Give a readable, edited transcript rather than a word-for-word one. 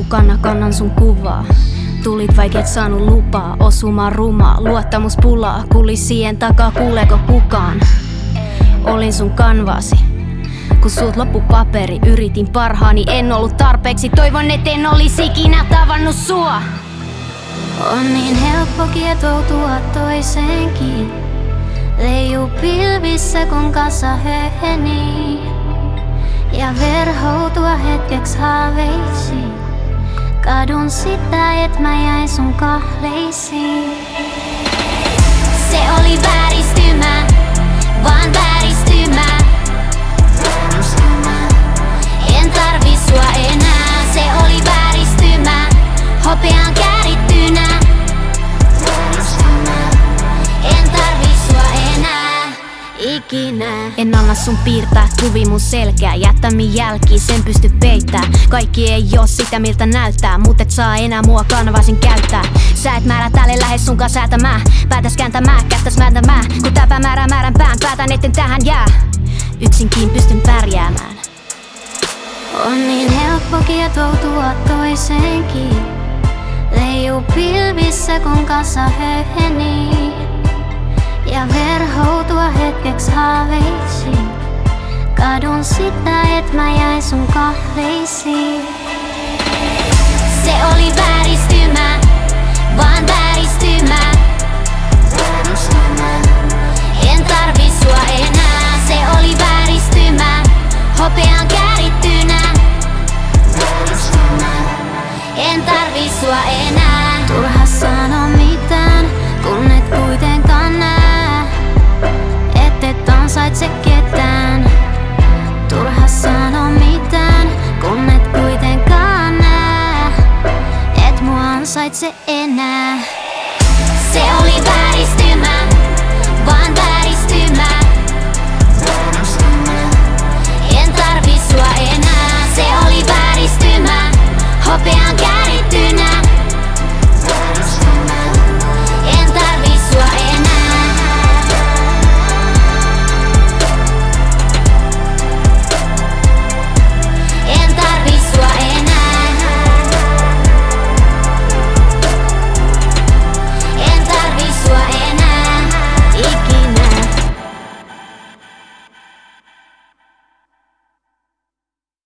mukana, kannan sun kuvaa. Tulit vaik et saanut lupaa, osuma rumaa, luottamuspulaa. Kulissien takaa kuuleeko kukaan? Olin sun kanvaasi, kun sut loppu paperi. Yritin parhaani, en ollut tarpeeksi. Toivon et en olis ikinä tavannut sua. On niin helppo kietoutua toiseenkin. Leijuu pilvissä kun kasa höhenii. Ja verhoutua hetkeks haaveisiin. Kadun sitä, et mä jäin sun kahleisiin. Se oli vääristymä, vaan vääristymä. En tarvi sua enää. Se oli vääristymä, hopeaan käärittynä. En tarvi sua enää ikinä. En anna sun piirtää kuvi mun selkää. Jättämi jälkiin, sen pysty peittää. Kaikki ei oo sitä miltä näyttää, mut et saa enää mua kanvasin käyttää. Sä et määrä tälle lähes sunkaan säätämää. Päätäs kääntämää, kättäs määntämää. Kun tää päämäärää määrän pään, päätän etten tähän jää. Yksinkin pystyn pärjäämään. On niin helppo kietoutua toiseenkin. Leijuu pilvissä kun kasa höhenii. Ja verhoutua hetkeks haaveisiin. Kadun sitä, et mä jäin sun kahleisiin. Se oli vääristymä, vaan vääristymä. En tarvi sua enää. Se oli vääristymä, hopeaan käärittynä. En tarvi sua enää. Turha sano mitään, kun et kuitenkaan näe, et ansaitse ketään. Turha sano mitään, kun et kuitenkaan näe, et mua ansaitse enää. Se oli vääristymä, vaan vääristymä. En tarvi sua enää. Se oli vääristymä, hopeaan